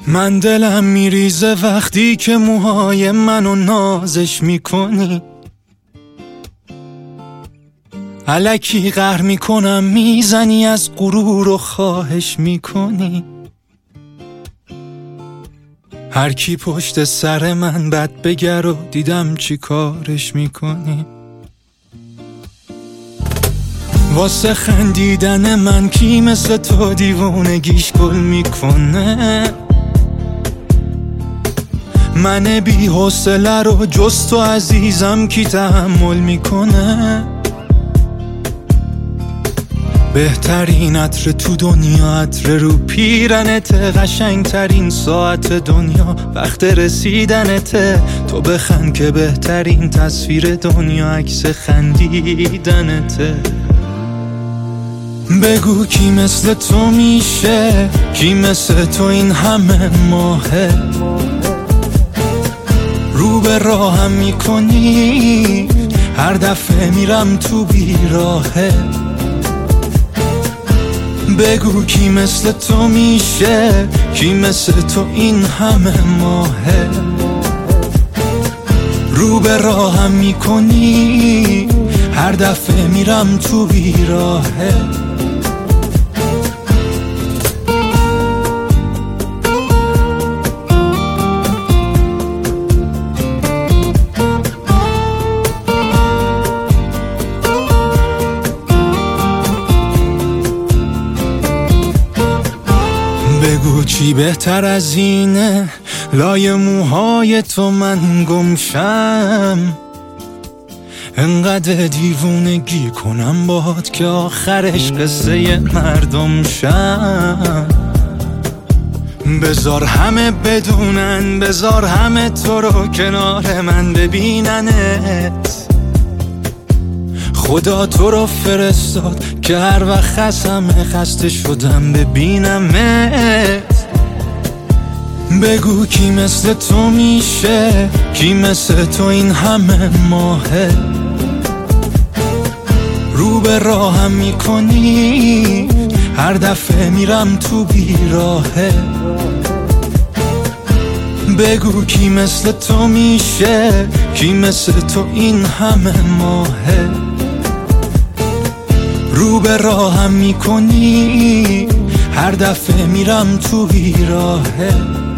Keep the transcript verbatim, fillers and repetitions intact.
من دلم میریزه وقتی که موهای منو نازش میکنی، الکی قهر میکنم میزنی از غرور و خواهش میکنی. هر کی پشت سر من بد بگر و دیدم چی کارش میکنی. واسه خندیدن من کی مثل تو دیوونگیش گل میکنه. من بی حوصله رو جز تو عزیزم کی تحمل میکنه. بهترین عطر تو دنیا عطر رو پیرنت، قشنگترین ساعت دنیا وقت رسیدنته. تو بخند که بهترین تصویر دنیا عکس خندیدنته. بگو کی مثل تو میشه، کی مثل تو این همه ماهه. رو به راهم میکنی هر دفعه میرم تو بیراهه. بگو کی مثل تو میشه، کی مثل تو این همه ماهه. رو به راهم میکنی هر دفعه میرم تو بیراهه. بگو چی بهتر از اینه لای موهای تو من گمشم. انقدر دیوونگی کنم باهات که آخرش قصه مردم شم. بذار همه بدونن، بذار همه تو رو کنار من ببیننت. خدا تو رو فرستاد که هر وقت خستم خسته شدم ببینمت. بگو کی مثل تو میشه، کی مثل تو این همه ماهه. رو به راهم میکنی هر دفعه میرم تو بیراهه. بگو کی مثل تو میشه، کی مثل تو این همه ماهه. رو به راهم میکنی هر دفعه میرم تو بیراهه.